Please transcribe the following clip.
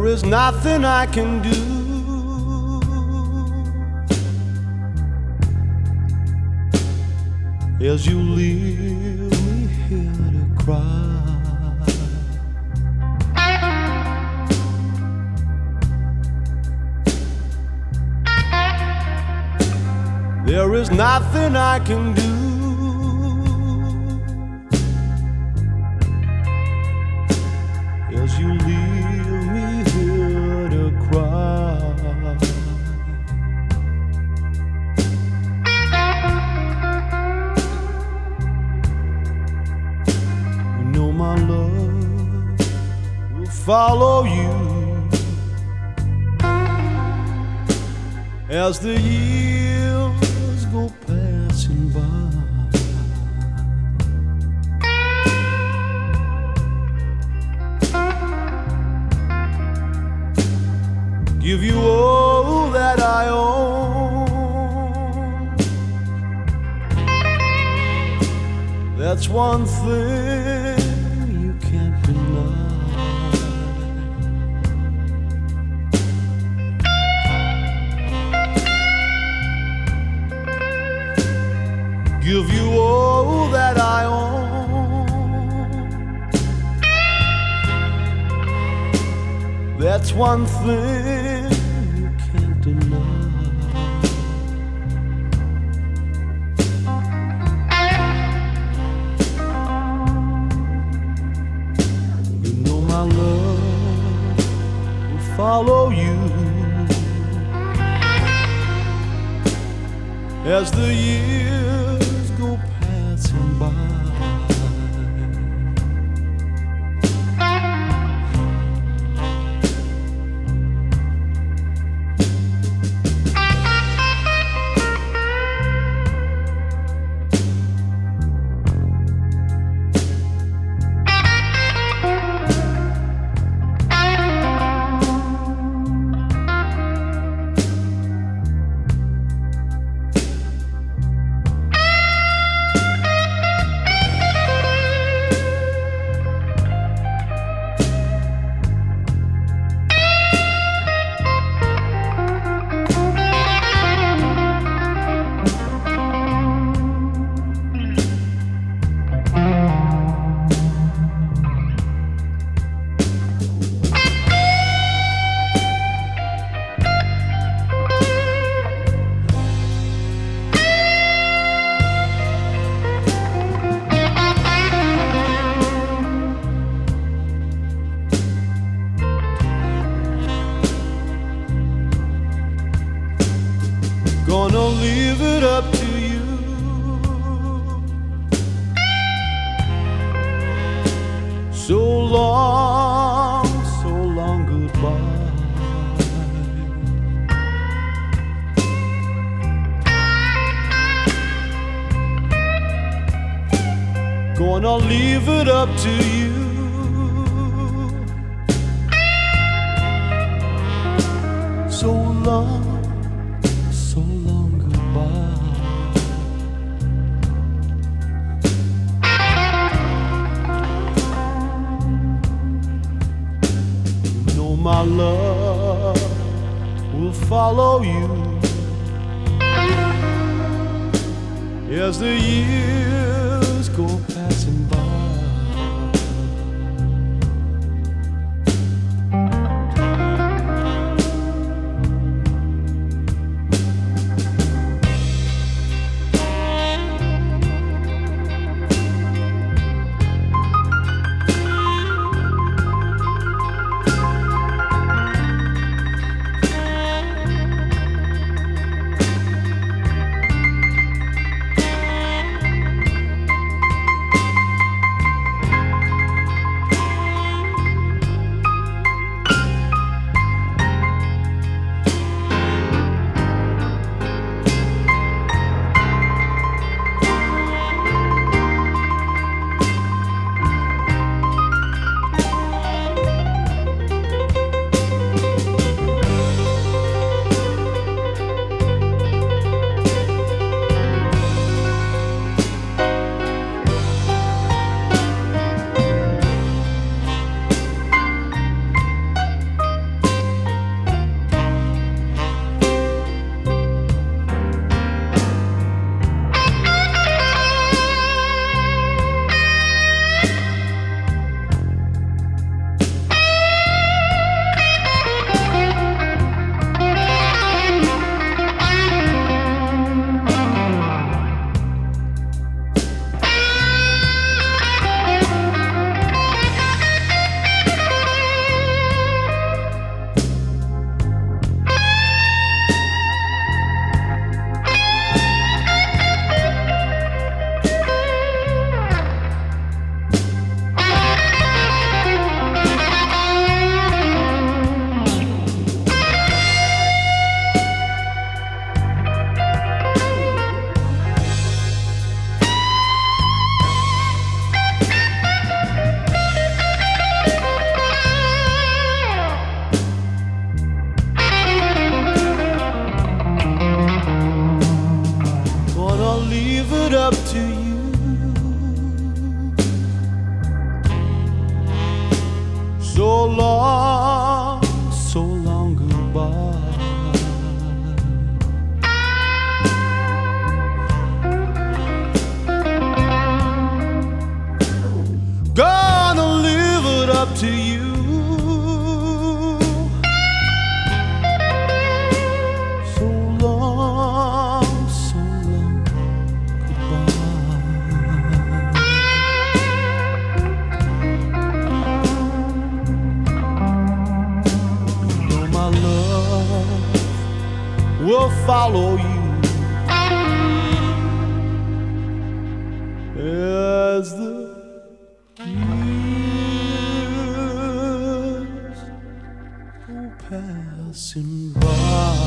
is nothing I can do. As you leave me here to cry, there is nothing I can do. As you leave me here to cry, my love will follow you as the years go passing by. Give you all that I own. That's one thing can't deny. Give you all that I own. That's one thing you can't deny. My love will follow you as the years go passing by. Gonna leave it up to you. So long goodbye. Gonna leave it up to you. So long goodbye. You know my love will follow you as the years go passing by. up to you. So long, goodbye. You know my love will follow you as the years go passing by.